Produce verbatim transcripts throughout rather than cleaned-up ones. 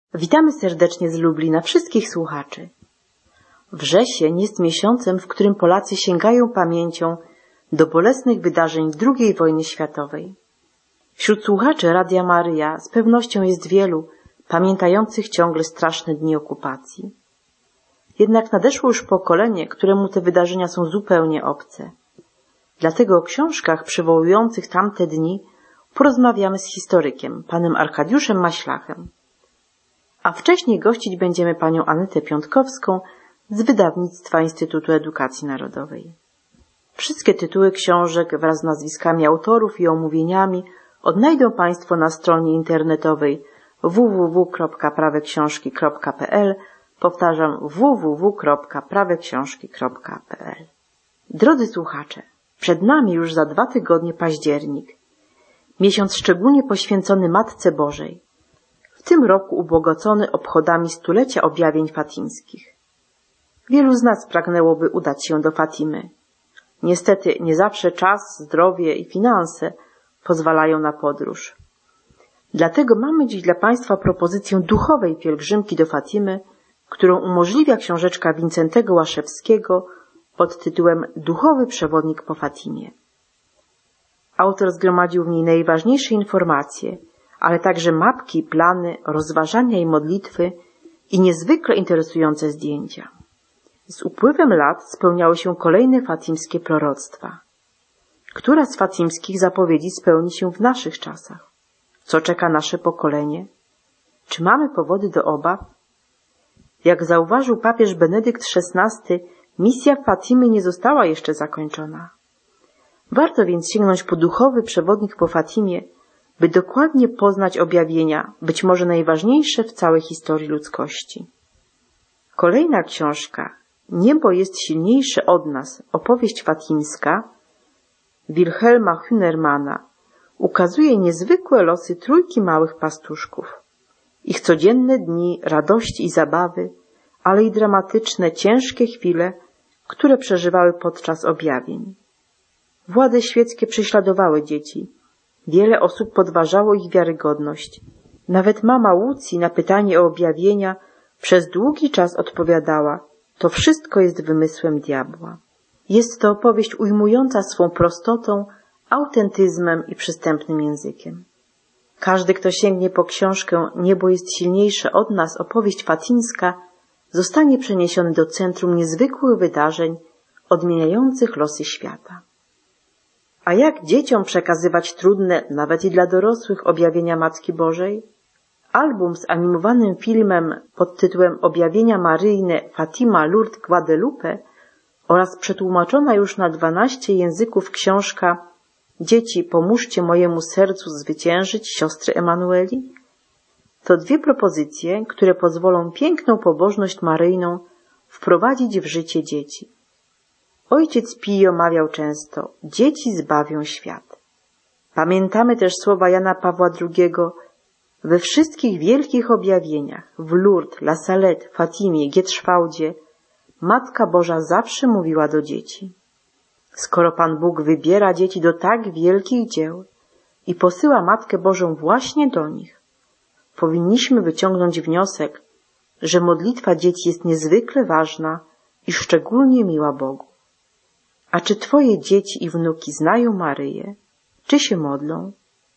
Witamy serdecznie z Lublina wszystkich słuchaczy. Wrzesień jest miesiącem, w którym Polacy sięgają pamięcią do bolesnych wydarzeń drugiej wojny światowej. Wśród słuchaczy Radia Maryja z pewnością jest wielu pamiętających ciągle straszne dni okupacji. Jednak nadeszło już pokolenie, któremu te wydarzenia są zupełnie obce. Dlatego o książkach przywołujących tamte dni porozmawiamy z historykiem, panem Arkadiuszem Maślachem. A wcześniej gościć będziemy panią Anetę Piątkowską z wydawnictwa Instytutu Edukacji Narodowej. Wszystkie tytuły książek wraz z nazwiskami autorów i omówieniami odnajdą państwo na stronie internetowej w w w kropka prawe książki kropka p l. Powtarzam w w w kropka prawe książki kropka p l. Drodzy słuchacze, przed nami już za dwa tygodnie październik, miesiąc szczególnie poświęcony Matce Bożej, w tym roku ubogacony obchodami stulecia objawień fatimskich. Wielu z nas pragnęłoby udać się do Fatimy. Niestety nie zawsze czas, zdrowie i finanse pozwalają na podróż. Dlatego mamy dziś dla Państwa propozycję duchowej pielgrzymki do Fatimy, którą umożliwia książeczka Wincentego Łaszewskiego pod tytułem Duchowy przewodnik po Fatimie. Autor zgromadził w niej najważniejsze informacje, ale także mapki, plany, rozważania i modlitwy i niezwykle interesujące zdjęcia. Z upływem lat spełniały się kolejne fatimskie proroctwa. Która z fatimskich zapowiedzi spełni się w naszych czasach? Co czeka nasze pokolenie? Czy mamy powody do obaw? Jak zauważył papież Benedykt szesnasty, misja Fatimy nie została jeszcze zakończona. Warto więc sięgnąć po duchowy przewodnik po Fatimie, by dokładnie poznać objawienia, być może najważniejsze w całej historii ludzkości. Kolejna książka, Niebo jest silniejsze od nas, opowieść fatimska, Wilhelma Hünermana, ukazuje niezwykłe losy trójki małych pastuszków. Ich codzienne dni, radości i zabawy, ale i dramatyczne, ciężkie chwile, które przeżywały podczas objawień. Władze świeckie prześladowały dzieci. Wiele osób podważało ich wiarygodność. Nawet mama Łucji na pytanie o objawienia przez długi czas odpowiadała: to wszystko jest wymysłem diabła. Jest to opowieść ujmująca swą prostotą, autentyzmem i przystępnym językiem. Każdy, kto sięgnie po książkę Niebo jest silniejsze od nas, opowieść fatimska, zostanie przeniesiony do centrum niezwykłych wydarzeń odmieniających losy świata. A jak dzieciom przekazywać trudne, nawet i dla dorosłych, objawienia Matki Bożej? Album z animowanym filmem pod tytułem Objawienia Maryjne Fatima Lourdes Guadalupe oraz przetłumaczona już na dwanaście języków książka Dzieci, pomóżcie mojemu sercu zwyciężyć siostry Emanueli? To dwie propozycje, które pozwolą piękną pobożność maryjną wprowadzić w życie dzieci. Ojciec Pio mawiał często: dzieci zbawią świat. Pamiętamy też słowa Jana Pawła drugiego: we wszystkich wielkich objawieniach, w Lourdes, La Salette, Fatimie, Gietrzwałdzie, Matka Boża zawsze mówiła do dzieci. Skoro Pan Bóg wybiera dzieci do tak wielkich dzieł i posyła Matkę Bożą właśnie do nich, powinniśmy wyciągnąć wniosek, że modlitwa dzieci jest niezwykle ważna i szczególnie miła Bogu. A czy Twoje dzieci i wnuki znają Maryję? Czy się modlą?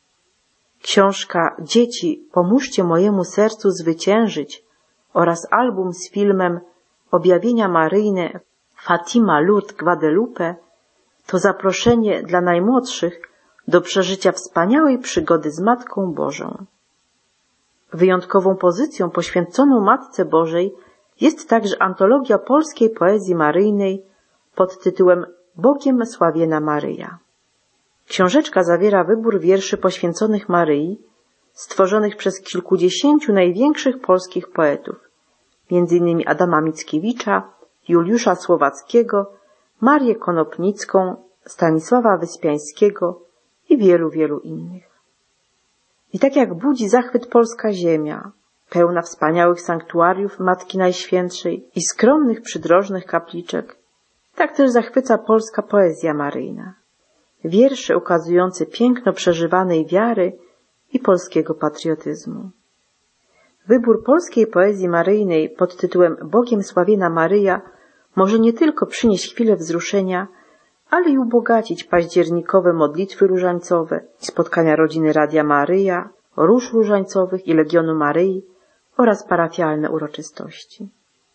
Książka Dzieci, pomóżcie mojemu sercu zwyciężyć oraz album z filmem Objawienia Maryjne Fatima Lourdes Guadalupe to zaproszenie dla najmłodszych do przeżycia wspaniałej przygody z Matką Bożą. Wyjątkową pozycją poświęconą Matce Bożej jest także antologia polskiej poezji maryjnej pod tytułem Bogiem sławiena Maryja. Książeczka zawiera wybór wierszy poświęconych Maryi, stworzonych przez kilkudziesięciu największych polskich poetów, między innymi Adama Mickiewicza, Juliusza Słowackiego, Marię Konopnicką, Stanisława Wyspiańskiego i wielu, wielu innych. I tak jak budzi zachwyt polska ziemia, pełna wspaniałych sanktuariów Matki Najświętszej i skromnych przydrożnych kapliczek, tak też zachwyca polska poezja maryjna. Wiersze ukazujące piękno przeżywanej wiary i polskiego patriotyzmu. Wybór polskiej poezji maryjnej pod tytułem Bogiem sławiona Maryja może nie tylko przynieść chwilę wzruszenia, ale i ubogacić październikowe modlitwy różańcowe, spotkania rodziny Radia Maryja, róż różańcowych i Legionu Maryi oraz parafialne uroczystości.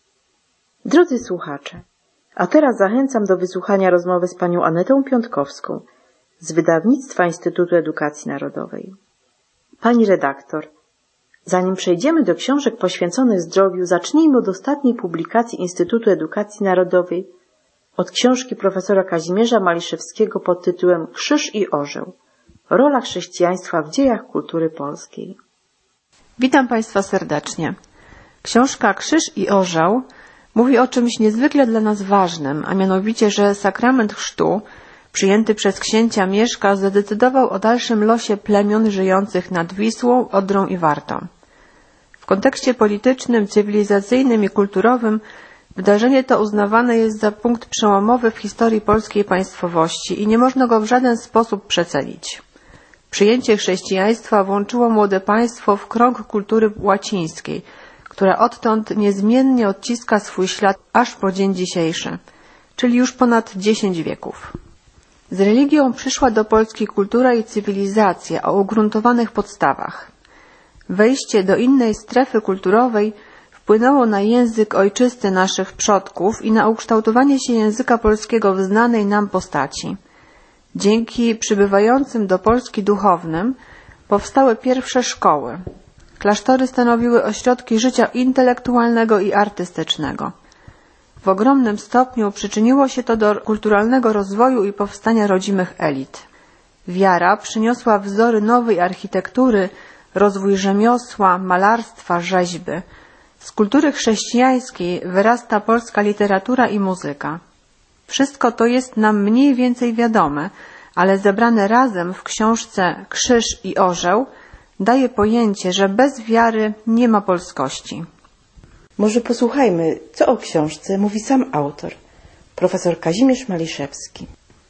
Drodzy słuchacze, a teraz zachęcam do wysłuchania rozmowy z panią Anetą Piątkowską z wydawnictwa Instytutu Edukacji Narodowej. Pani redaktor, zanim przejdziemy do książek poświęconych zdrowiu, zacznijmy od ostatniej publikacji Instytutu Edukacji Narodowej, od książki profesora Kazimierza Maliszewskiego pod tytułem Krzyż i orzeł. Rola chrześcijaństwa w dziejach kultury polskiej. Witam Państwa serdecznie. Książka Krzyż i orzeł mówi o czymś niezwykle dla nas ważnym, a mianowicie, że sakrament chrztu, przyjęty przez księcia Mieszka, zadecydował o dalszym losie plemion żyjących nad Wisłą, Odrą i Wartą. W kontekście politycznym, cywilizacyjnym i kulturowym wydarzenie to uznawane jest za punkt przełomowy w historii polskiej państwowości i nie można go w żaden sposób przecenić. Przyjęcie chrześcijaństwa włączyło młode państwo w krąg kultury łacińskiej, która odtąd niezmiennie odciska swój ślad aż po dzień dzisiejszy, czyli już ponad dziesięć wieków. Z religią przyszła do Polski kultura i cywilizacja o ugruntowanych podstawach. Wejście do innej strefy kulturowej wpłynęło na język ojczysty naszych przodków i na ukształtowanie się języka polskiego w znanej nam postaci. Dzięki przybywającym do Polski duchownym powstały pierwsze szkoły. Klasztory stanowiły ośrodki życia intelektualnego i artystycznego. W ogromnym stopniu przyczyniło się to do kulturalnego rozwoju i powstania rodzimych elit. Wiara przyniosła wzory nowej architektury, rozwój rzemiosła, malarstwa, rzeźby. Z kultury chrześcijańskiej wyrasta polska literatura i muzyka. Wszystko to jest nam mniej więcej wiadome, ale zebrane razem w książce Krzyż i orzeł daje pojęcie, że bez wiary nie ma polskości. Może posłuchajmy, co o książce mówi sam autor, profesor Kazimierz Maliszewski.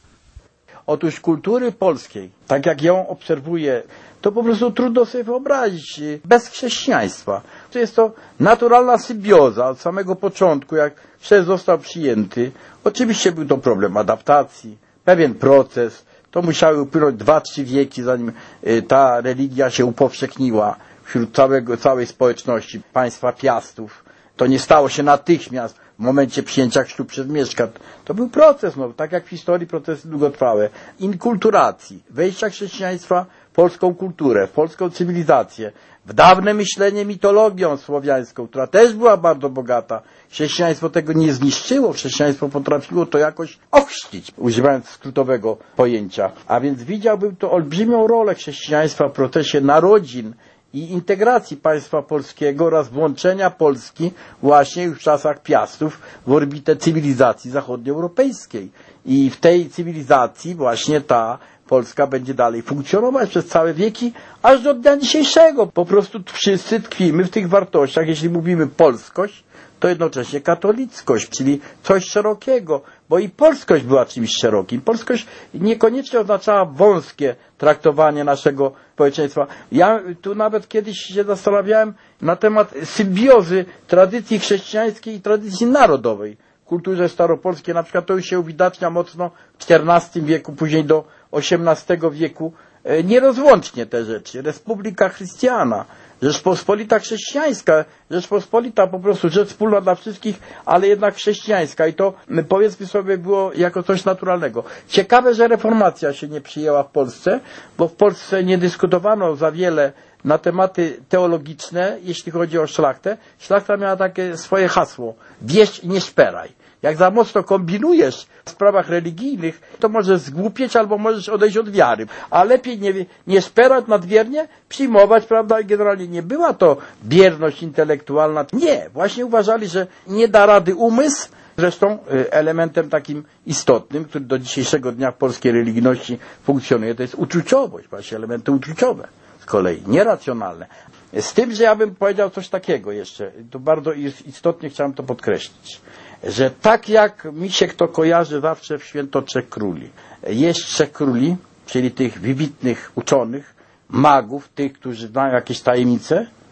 Otóż kultury polskiej, tak jak ją obserwuję, to po prostu trudno sobie wyobrazić bez chrześcijaństwa. To jest to naturalna symbioza od samego początku, jak chrzest został przyjęty. Oczywiście był to problem adaptacji, pewien proces. To musiały upłynąć dwa, trzy wieki, zanim ta religia się upowszechniła wśród całego, całej społeczności państwa Piastów. To nie stało się natychmiast w momencie przyjęcia chrztu przez Mieszka. To był proces, no, tak jak w historii procesy długotrwałe, inkulturacji, wejścia chrześcijaństwa w polską kulturę, w polską cywilizację, w dawne myślenie mitologią słowiańską, która też była bardzo bogata. Chrześcijaństwo tego nie zniszczyło, chrześcijaństwo potrafiło to jakoś ochrzcić, używając skrótowego pojęcia. A więc widziałbym to olbrzymią rolę chrześcijaństwa w procesie narodzin i integracji państwa polskiego oraz włączenia Polski właśnie już w czasach Piastów w orbitę cywilizacji zachodnioeuropejskiej. I w tej cywilizacji właśnie ta Polska będzie dalej funkcjonować przez całe wieki, aż do dnia dzisiejszego. Po prostu wszyscy tkwimy w tych wartościach. Jeśli mówimy polskość, to jednocześnie katolickość, czyli coś szerokiego, bo i polskość była czymś szerokim. Polskość niekoniecznie oznaczała wąskie traktowanie naszego społeczeństwa. Ja tu nawet kiedyś się zastanawiałem na temat symbiozy tradycji chrześcijańskiej i tradycji narodowej. W kulturze staropolskiej na przykład to już się uwidacznia mocno w czternastym wieku, później do osiemnastego wieku. Nierozłącznie te rzeczy. Republika Chrystiana, Rzeczpospolita chrześcijańska, Rzeczpospolita po prostu rzecz wspólna dla wszystkich, ale jednak chrześcijańska i to powiedzmy sobie było jako coś naturalnego. Ciekawe, że reformacja się nie przyjęła w Polsce, bo w Polsce nie dyskutowano za wiele na tematy teologiczne, jeśli chodzi o szlachtę. Szlachta miała takie swoje hasło: wieść i nie szperaj. Jak za mocno kombinujesz w sprawach religijnych, to możesz zgłupieć albo możesz odejść od wiary. A lepiej nie, nie szperać nadwiernie, przyjmować, prawda? I generalnie nie była to bierność intelektualna. Nie, właśnie uważali, że nie da rady umysł. Zresztą elementem takim istotnym, który do dzisiejszego dnia w polskiej religijności funkcjonuje, to jest uczuciowość, właśnie elementy uczuciowe z kolei, nieracjonalne. Z tym, że ja bym powiedział coś takiego jeszcze, to bardzo istotnie chciałem to podkreślić, że tak jak mi się kto kojarzy zawsze w Święto Trzech Króli, jest Trzech Króli, czyli tych wybitnych uczonych, magów, tych, którzy znają jakieś tajemnice,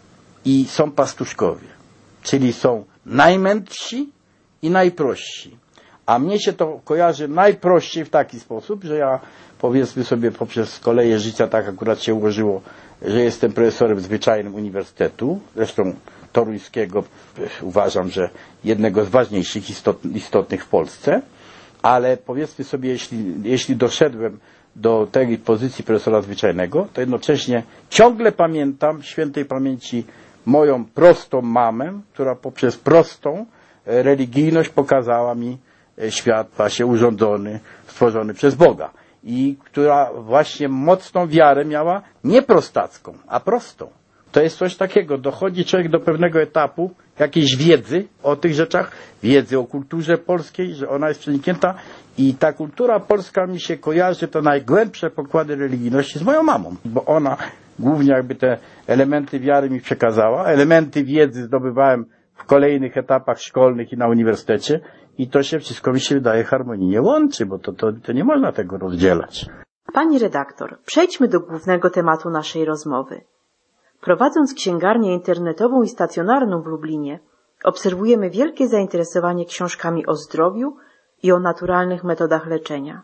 i są pastuszkowie, czyli są najmędrsi i najprości. A mnie się to kojarzy najprościej w taki sposób, że ja, powiedzmy sobie, poprzez koleje życia tak akurat się ułożyło, że jestem profesorem zwyczajnym uniwersytetu, zresztą toruńskiego, uważam, że jednego z ważniejszych, istot, istotnych w Polsce, ale powiedzmy sobie, jeśli, jeśli doszedłem do tej pozycji profesora zwyczajnego, to jednocześnie ciągle pamiętam świętej pamięci moją prostą mamę, która poprzez prostą religijność pokazała mi świat właśnie urządzony, stworzony przez Boga i która właśnie mocną wiarę miała nie prostacką, a prostą. To jest coś takiego, dochodzi człowiek do pewnego etapu jakiejś wiedzy o tych rzeczach, wiedzy o kulturze polskiej, że ona jest przeniknięta i ta kultura polska mi się kojarzy, to najgłębsze pokłady religijności z moją mamą, bo ona głównie jakby te elementy wiary mi przekazała, elementy wiedzy zdobywałem w kolejnych etapach szkolnych i na uniwersytecie i to się wszystko mi się wydaje harmonijnie łączy, bo to, to, to nie można tego rozdzielać. Pani redaktor, przejdźmy do głównego tematu naszej rozmowy. Prowadząc księgarnię internetową i stacjonarną w Lublinie, obserwujemy wielkie zainteresowanie książkami o zdrowiu i o naturalnych metodach leczenia.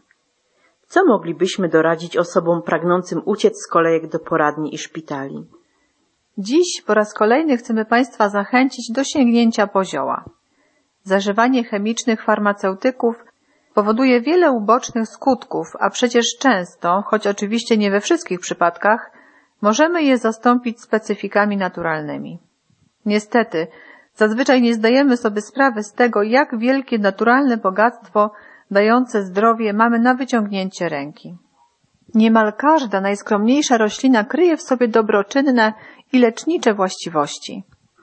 Co moglibyśmy doradzić osobom pragnącym uciec z kolejek do poradni i szpitali? Dziś po raz kolejny chcemy Państwa zachęcić do sięgnięcia po zioła. Zażywanie chemicznych farmaceutyków powoduje wiele ubocznych skutków, a przecież często, choć oczywiście nie we wszystkich przypadkach, możemy je zastąpić specyfikami naturalnymi. Niestety, zazwyczaj nie zdajemy sobie sprawy z tego, jak wielkie naturalne bogactwo dające zdrowie mamy na wyciągnięcie ręki. Niemal każda najskromniejsza roślina kryje w sobie dobroczynne i lecznicze właściwości.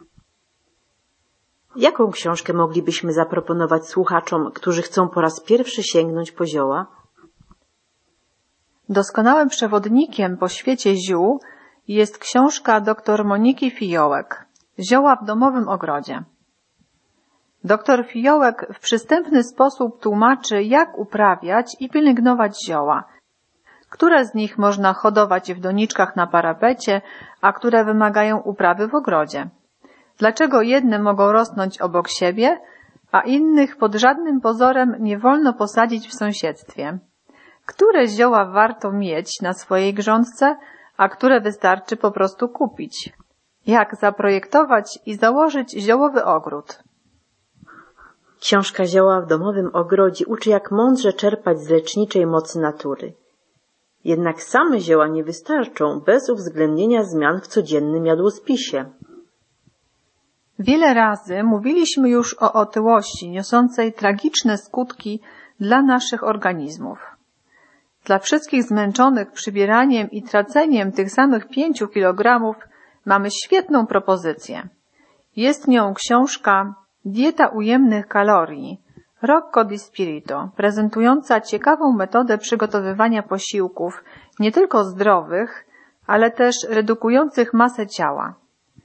Jaką książkę moglibyśmy zaproponować słuchaczom, którzy chcą po raz pierwszy sięgnąć po zioła? Doskonałym przewodnikiem po świecie ziół jest książka dr Moniki Fiołek „Zioła w domowym ogrodzie”. Doktor Fiołek w przystępny sposób tłumaczy, jak uprawiać i pielęgnować zioła, które z nich można hodować w doniczkach na parapecie, a które wymagają uprawy w ogrodzie. Dlaczego jedne mogą rosnąć obok siebie, a innych pod żadnym pozorem nie wolno posadzić w sąsiedztwie? Które zioła warto mieć na swojej grządce, a które wystarczy po prostu kupić? Jak zaprojektować i założyć ziołowy ogród? Książka Zioła w domowym ogrodzie uczy, jak mądrze czerpać z leczniczej mocy natury. Jednak same zioła nie wystarczą bez uwzględnienia zmian w codziennym jadłospisie. Wiele razy mówiliśmy już o otyłości niosącej tragiczne skutki dla naszych organizmów. Dla wszystkich zmęczonych przybieraniem i traceniem tych samych pięciu kilogramów mamy świetną propozycję. Jest nią książka Dieta ujemnych kalorii Rocco Di Spirito, prezentująca ciekawą metodę przygotowywania posiłków nie tylko zdrowych, ale też redukujących masę ciała.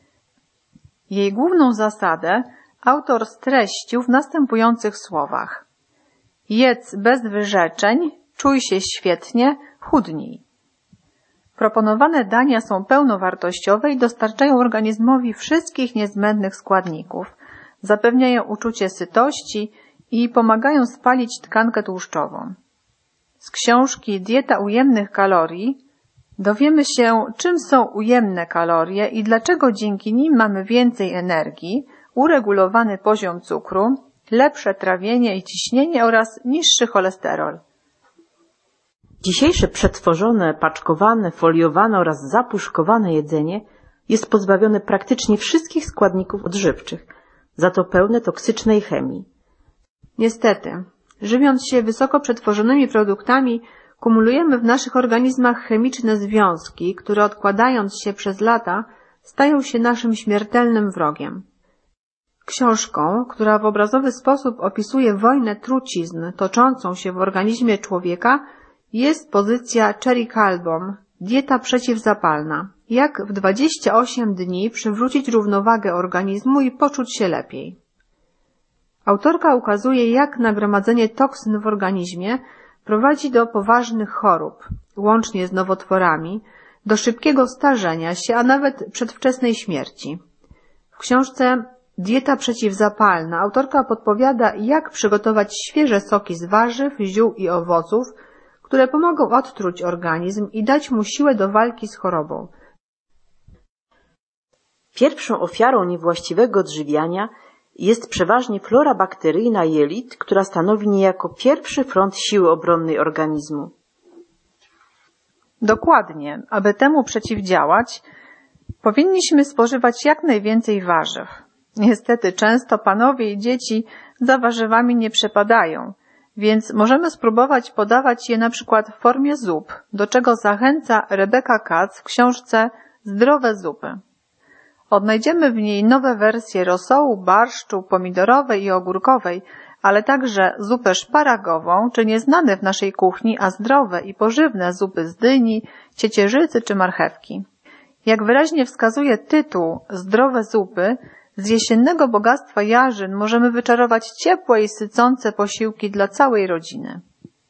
Jej główną zasadę autor streścił w następujących słowach: jedz bez wyrzeczeń, czuj się świetnie, chudnij. Proponowane dania są pełnowartościowe i dostarczają organizmowi wszystkich niezbędnych składników, zapewniają uczucie sytości i pomagają spalić tkankę tłuszczową. Z książki Dieta ujemnych kalorii dowiemy się, czym są ujemne kalorie i dlaczego dzięki nim mamy więcej energii, uregulowany poziom cukru, lepsze trawienie i ciśnienie oraz niższy cholesterol. Dzisiejsze przetworzone, paczkowane, foliowane oraz zapuszkowane jedzenie jest pozbawione praktycznie wszystkich składników odżywczych, za to pełne toksycznej chemii. Niestety, żywiąc się wysoko przetworzonymi produktami, kumulujemy w naszych organizmach chemiczne związki, które odkładając się przez lata, stają się naszym śmiertelnym wrogiem. Książką, która w obrazowy sposób opisuje wojnę trucizn toczącą się w organizmie człowieka, jest pozycja Cherry Calbom, dieta przeciwzapalna. Jak w dwadzieścia osiem dni przywrócić równowagę organizmu i poczuć się lepiej. Autorka ukazuje, jak nagromadzenie toksyn w organizmie prowadzi do poważnych chorób, łącznie z nowotworami, do szybkiego starzenia się, a nawet przedwczesnej śmierci. W książce Dieta przeciwzapalna autorka podpowiada, jak przygotować świeże soki z warzyw, ziół i owoców, które pomogą odtruć organizm i dać mu siłę do walki z chorobą. Pierwszą ofiarą niewłaściwego odżywiania jest przeważnie flora bakteryjna jelit, która stanowi niejako pierwszy front siły obronnej organizmu. Dokładnie. Aby temu przeciwdziałać, powinniśmy spożywać jak najwięcej warzyw. Niestety często panowie i dzieci za warzywami nie przepadają, więc możemy spróbować podawać je na przykład w formie zup, do czego zachęca Rebecca Katz w książce Zdrowe zupy. Odnajdziemy w niej nowe wersje rosołu, barszczu, pomidorowej i ogórkowej, ale także zupę szparagową, czy nieznane w naszej kuchni, a zdrowe i pożywne zupy z dyni, ciecierzycy czy marchewki. Jak wyraźnie wskazuje tytuł Zdrowe zupy, z jesiennego bogactwa jarzyn możemy wyczarować ciepłe i sycące posiłki dla całej rodziny.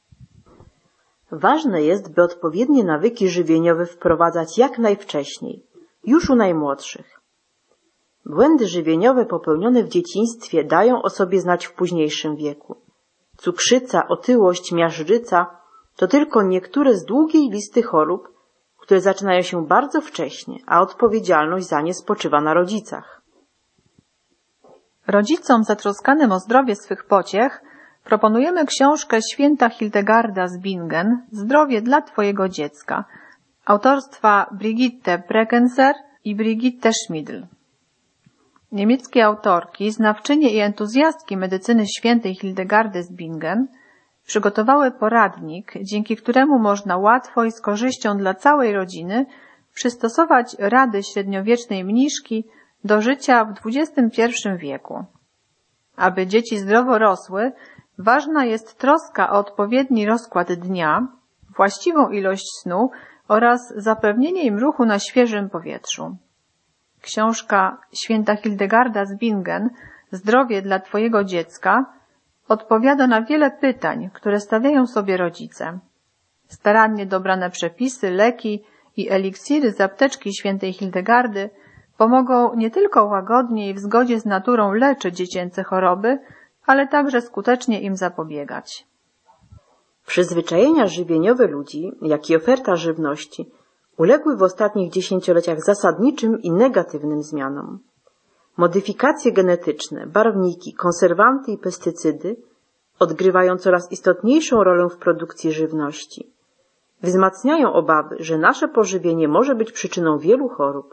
Ważne jest, by odpowiednie nawyki żywieniowe wprowadzać jak najwcześniej, już u najmłodszych. Błędy żywieniowe popełnione w dzieciństwie dają o sobie znać w późniejszym wieku. Cukrzyca, otyłość, miażdżyca to tylko niektóre z długiej listy chorób, które zaczynają się bardzo wcześnie, a odpowiedzialność za nie spoczywa na rodzicach. Rodzicom zatroskanym o zdrowie swych pociech proponujemy książkę święta Hildegarda z Bingen Zdrowie dla Twojego dziecka autorstwa Brigitte Breckenser i Brigitte Schmidl. Niemieckie autorki, znawczynie i entuzjastki medycyny świętej Hildegardy z Bingen przygotowały poradnik, dzięki któremu można łatwo i z korzyścią dla całej rodziny przystosować rady średniowiecznej mniszki do życia w dwudziestym pierwszym wieku. Aby dzieci zdrowo rosły, ważna jest troska o odpowiedni rozkład dnia, właściwą ilość snu oraz zapewnienie im ruchu na świeżym powietrzu. Książka święta Hildegarda z Bingen Zdrowie dla Twojego dziecka odpowiada na wiele pytań, które stawiają sobie rodzice. Starannie dobrane przepisy, leki i eliksiry z apteczki świętej Hildegardy pomogą nie tylko łagodnie i w zgodzie z naturą leczyć dziecięce choroby, ale także skutecznie im zapobiegać. Przyzwyczajenia żywieniowe ludzi, jak i oferta żywności uległy w ostatnich dziesięcioleciach zasadniczym i negatywnym zmianom. Modyfikacje genetyczne, barwniki, konserwanty i pestycydy odgrywają coraz istotniejszą rolę w produkcji żywności. Wzmacniają obawy, że nasze pożywienie może być przyczyną wielu chorób.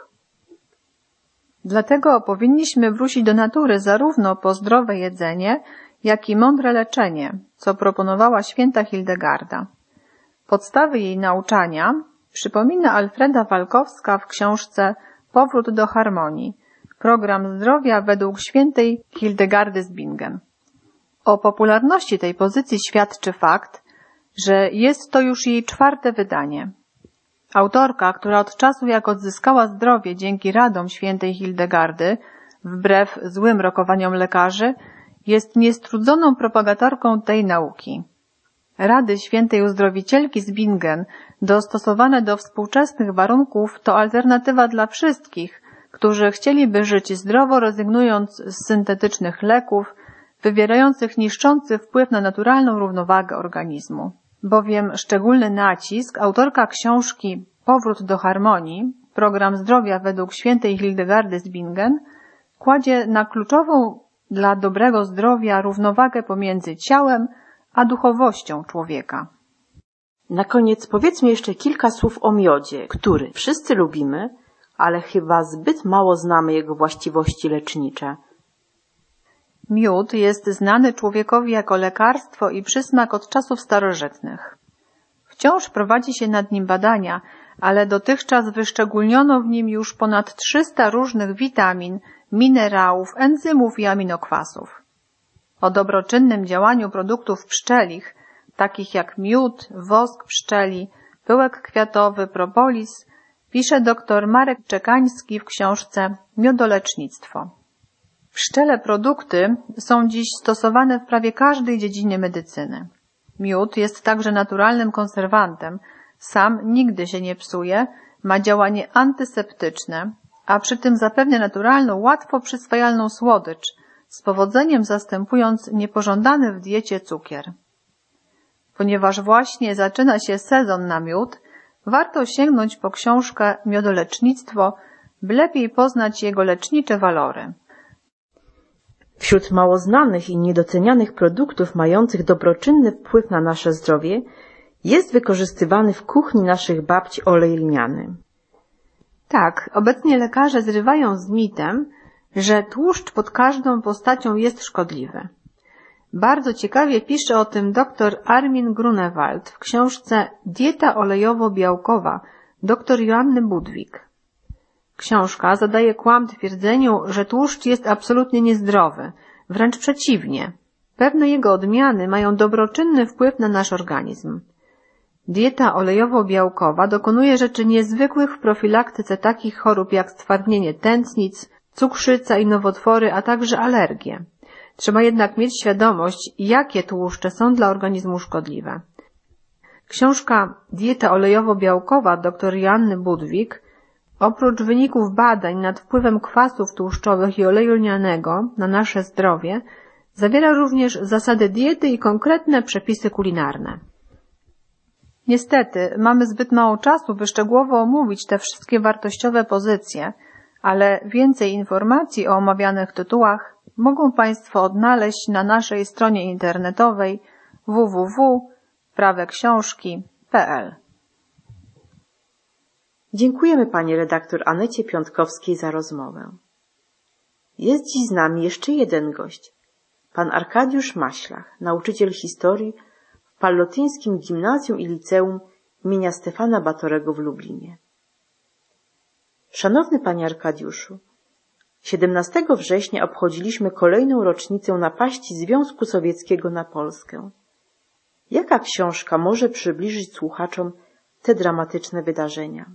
Dlatego powinniśmy wrócić do natury zarówno po zdrowe jedzenie, jak i mądre leczenie, co proponowała święta Hildegarda. Podstawy jej nauczania przypomina Alfreda Walkowska w książce Powrót do harmonii, program zdrowia według świętej Hildegardy z Bingen. O popularności tej pozycji świadczy fakt, że jest to już jej czwarte wydanie. Autorka, która od czasu jak odzyskała zdrowie dzięki radom świętej Hildegardy, wbrew złym rokowaniom lekarzy, jest niestrudzoną propagatorką tej nauki. Rady świętej uzdrowicielki z Bingen, dostosowane do współczesnych warunków, to alternatywa dla wszystkich, którzy chcieliby żyć zdrowo, rezygnując z syntetycznych leków, wywierających niszczący wpływ na naturalną równowagę organizmu. Bowiem szczególny nacisk autorka książki Powrót do harmonii, program zdrowia według świętej Hildegardy z Bingen, kładzie na kluczową dla dobrego zdrowia równowagę pomiędzy ciałem a duchowością człowieka. Na koniec powiedzmy jeszcze kilka słów o miodzie, który wszyscy lubimy, ale chyba zbyt mało znamy jego właściwości lecznicze. Miód jest znany człowiekowi jako lekarstwo i przysmak od czasów starożytnych. Wciąż prowadzi się nad nim badania, ale dotychczas wyszczególniono w nim już ponad trzysta różnych witamin, minerałów, enzymów i aminokwasów. O dobroczynnym działaniu produktów pszczelich, takich jak miód, wosk pszczeli, pyłek kwiatowy, propolis, pisze dr Marek Czekański w książce Miodolecznictwo. Pszczele produkty są dziś stosowane w prawie każdej dziedzinie medycyny. Miód jest także naturalnym konserwantem, sam nigdy się nie psuje, ma działanie antyseptyczne, a przy tym zapewnia naturalną, łatwo przyswajalną słodycz, z powodzeniem zastępując niepożądany w diecie cukier. Ponieważ właśnie zaczyna się sezon na miód, warto sięgnąć po książkę Miodolecznictwo, by lepiej poznać jego lecznicze walory. Wśród mało znanych i niedocenianych produktów mających dobroczynny wpływ na nasze zdrowie jest wykorzystywany w kuchni naszych babci olej lniany. Tak, obecnie lekarze zrywają z mitem, że tłuszcz pod każdą postacią jest szkodliwy. Bardzo ciekawie pisze o tym dr Armin Grunewald w książce Dieta olejowo-białkowa dr Joanny Budwig. Książka zadaje kłam twierdzeniu, że tłuszcz jest absolutnie niezdrowy, wręcz przeciwnie. Pewne jego odmiany mają dobroczynny wpływ na nasz organizm. Dieta olejowo-białkowa dokonuje rzeczy niezwykłych w profilaktyce takich chorób jak stwardnienie tętnic, cukrzyca i nowotwory, a także alergie. Trzeba jednak mieć świadomość, jakie tłuszcze są dla organizmu szkodliwe. Książka Dieta olejowo-białkowa dr Joanny Budwig oprócz wyników badań nad wpływem kwasów tłuszczowych i oleju lnianego na nasze zdrowie, zawiera również zasady diety i konkretne przepisy kulinarne. Niestety, mamy zbyt mało czasu, by szczegółowo omówić te wszystkie wartościowe pozycje, ale więcej informacji o omawianych tytułach mogą Państwo odnaleźć na naszej stronie internetowej w w w kropka prawe książki kropka p l. Dziękujemy pani redaktor Anecie Piątkowskiej za rozmowę. Jest dziś z nami jeszcze jeden gość, pan Arkadiusz Maślach, nauczyciel historii w Pallotyńskim Gimnazjum i Liceum imienia Stefana Batorego w Lublinie. Szanowny panie Arkadiuszu, siedemnastego września obchodziliśmy kolejną rocznicę napaści Związku Sowieckiego na Polskę. Jaka książka może przybliżyć słuchaczom te dramatyczne wydarzenia?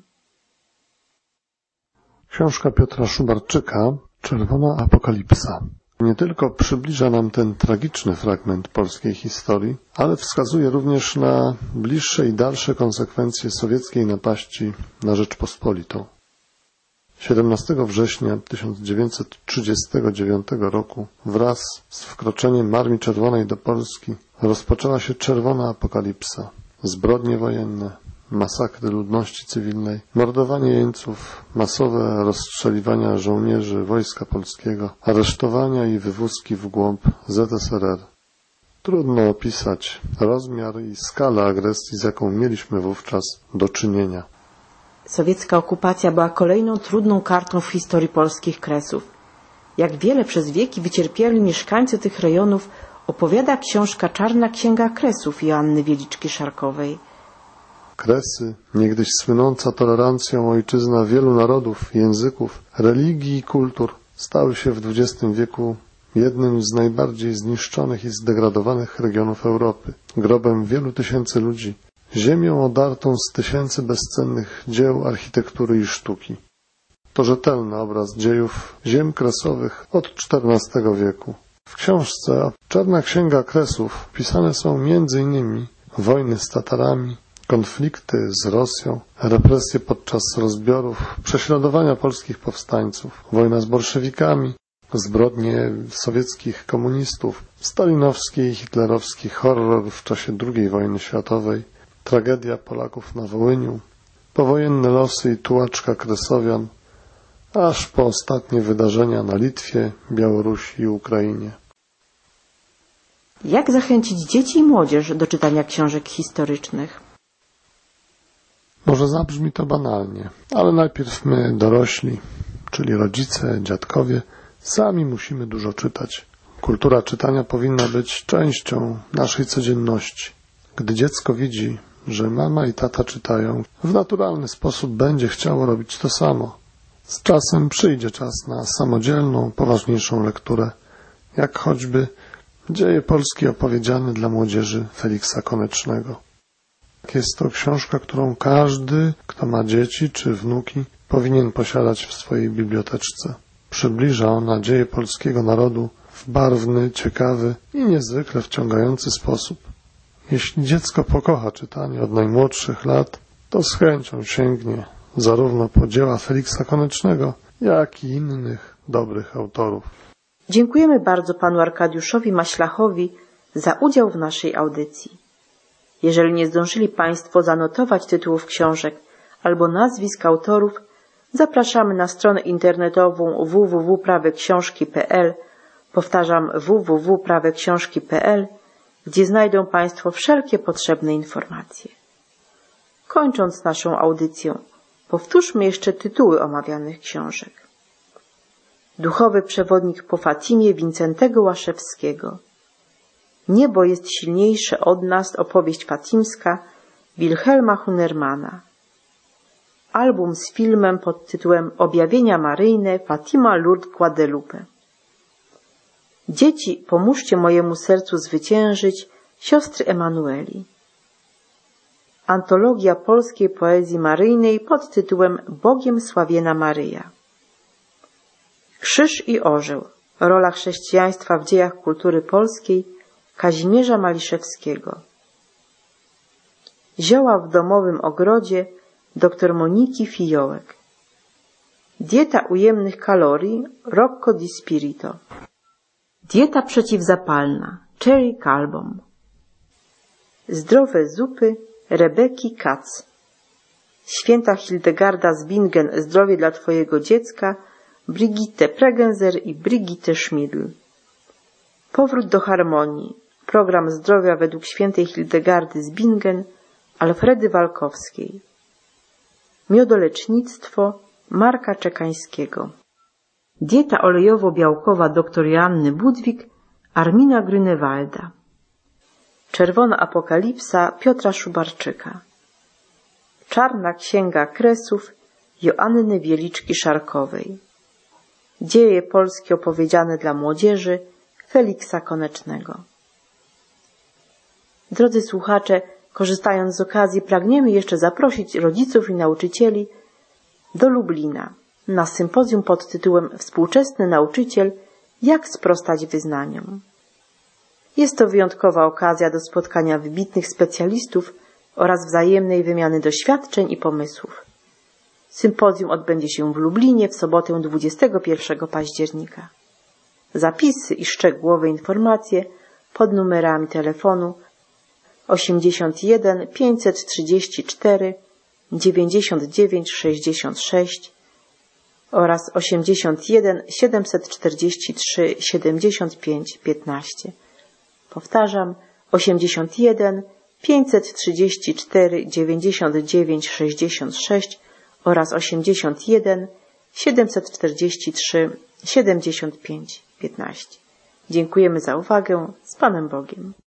Książka Piotra Szubarczyka Czerwona apokalipsa nie tylko przybliża nam ten tragiczny fragment polskiej historii, ale wskazuje również na bliższe i dalsze konsekwencje sowieckiej napaści na Rzeczpospolitą. siedemnastego września tysiąc dziewięćset trzydziestego dziewiątego roku wraz z wkroczeniem Armii Czerwonej do Polski rozpoczęła się Czerwona apokalipsa. Zbrodnie wojenne, masakry ludności cywilnej, mordowanie jeńców, masowe rozstrzeliwania żołnierzy Wojska Polskiego, aresztowania i wywózki w głąb Z S R R. Trudno opisać rozmiar i skalę agresji, z jaką mieliśmy wówczas do czynienia. Sowiecka okupacja była kolejną trudną kartą w historii polskich Kresów. Jak wiele przez wieki wycierpieli mieszkańcy tych rejonów, opowiada książka Czarna Księga Kresów Joanny Wieliczki-Szarkowej. Kresy, niegdyś słynąca tolerancją ojczyzna wielu narodów, języków, religii i kultur, stały się w dwudziestym wieku jednym z najbardziej zniszczonych i zdegradowanych regionów Europy, grobem wielu tysięcy ludzi, ziemią odartą z tysięcy bezcennych dzieł architektury i sztuki. To rzetelny obraz dziejów ziem kresowych od czternastego wieku. W książce Czarna Księga Kresów pisane są między innymi wojny z Tatarami, konflikty z Rosją, represje podczas rozbiorów, prześladowania polskich powstańców, wojna z bolszewikami, zbrodnie sowieckich komunistów, stalinowski i hitlerowski horror w czasie drugiej wojny światowej, tragedia Polaków na Wołyniu, powojenne losy i tułaczka Kresowian, aż po ostatnie wydarzenia na Litwie, Białorusi i Ukrainie. Jak zachęcić dzieci i młodzież do czytania książek historycznych? Może zabrzmi to banalnie, ale najpierw my, dorośli, czyli rodzice, dziadkowie, sami musimy dużo czytać. Kultura czytania powinna być częścią naszej codzienności. Gdy dziecko widzi, że mama i tata czytają, w naturalny sposób będzie chciało robić to samo. Z czasem przyjdzie czas na samodzielną, poważniejszą lekturę, jak choćby Dzieje Polski opowiedziane dla młodzieży Feliksa Konecznego. Jest to książka, którą każdy, kto ma dzieci czy wnuki, powinien posiadać w swojej biblioteczce. Przybliża ona dzieje polskiego narodu w barwny, ciekawy i niezwykle wciągający sposób. Jeśli dziecko pokocha czytanie od najmłodszych lat, to z chęcią sięgnie zarówno po dzieła Feliksa Konecznego, jak i innych dobrych autorów. Dziękujemy bardzo panu Arkadiuszowi Maślachowi za udział w naszej audycji. Jeżeli nie zdążyli państwo zanotować tytułów książek albo nazwisk autorów, zapraszamy na stronę internetową w w w kropka prawe książki kropka p l, powtarzam w w w kropka prawe książki kropka p l, gdzie znajdą państwo wszelkie potrzebne informacje. Kończąc naszą audycję, powtórzmy jeszcze tytuły omawianych książek. Duchowy przewodnik po Fatimie Wincentego Łaszewskiego. Niebo jest silniejsze od nas, opowieść fatimska Wilhelma Hunermana. Album z filmem pod tytułem Objawienia Maryjne Fatima Lourdes Guadalupe. Dzieci, pomóżcie mojemu sercu zwyciężyć siostry Emanueli. Antologia polskiej poezji maryjnej pod tytułem Bogiem sławiena Maryja. Krzyż i orzeł. Rola chrześcijaństwa w dziejach kultury polskiej Kazimierza Maliszewskiego. Zioła w domowym ogrodzie dr Moniki Fiołek. Dieta ujemnych kalorii Rocco Di Spirito. Dieta przeciwzapalna Cherry Kalbom. Zdrowe zupy Rebeki Katz. Święta Hildegarda z Bingen, zdrowie dla Twojego dziecka Brigitte Pregenzer i Brigitte Schmidl. Powrót do harmonii. Program zdrowia według świętej Hildegardy z Bingen Alfredy Walkowskiej. Miodolecznictwo Marka Czekańskiego. Dieta olejowo-białkowa dr Joanny Budwig Armina Grünewalda. Czerwona apokalipsa Piotra Szubarczyka. Czarna księga kresów Joanny Wieliczki-Szarkowej. Dzieje polskie opowiedziane dla młodzieży Feliksa Konecznego. Drodzy słuchacze, korzystając z okazji, pragniemy jeszcze zaprosić rodziców i nauczycieli do Lublina na sympozjum pod tytułem Współczesny nauczyciel – jak sprostać wyznaniom. Jest to wyjątkowa okazja do spotkania wybitnych specjalistów oraz wzajemnej wymiany doświadczeń i pomysłów. Sympozjum odbędzie się w Lublinie w sobotę dwudziestego pierwszego października. Zapisy i szczegółowe informacje pod numerami telefonu osiemdziesiąt jeden pięćset trzydzieści cztery dziewięćdziesiąt dziewięć sześćdziesiąt sześć oraz osiemdziesiąt jeden siedemset czterdzieści trzy siedemdziesiąt pięć piętnaście. Powtarzam, osiemdziesiąt jeden pięćset trzydzieści cztery dziewięćdziesiąt dziewięć sześćdziesiąt sześć oraz osiemdziesiąt jeden siedemset czterdzieści trzy siedemdziesiąt pięć piętnaście. Dziękujemy za uwagę. Z Panem Bogiem.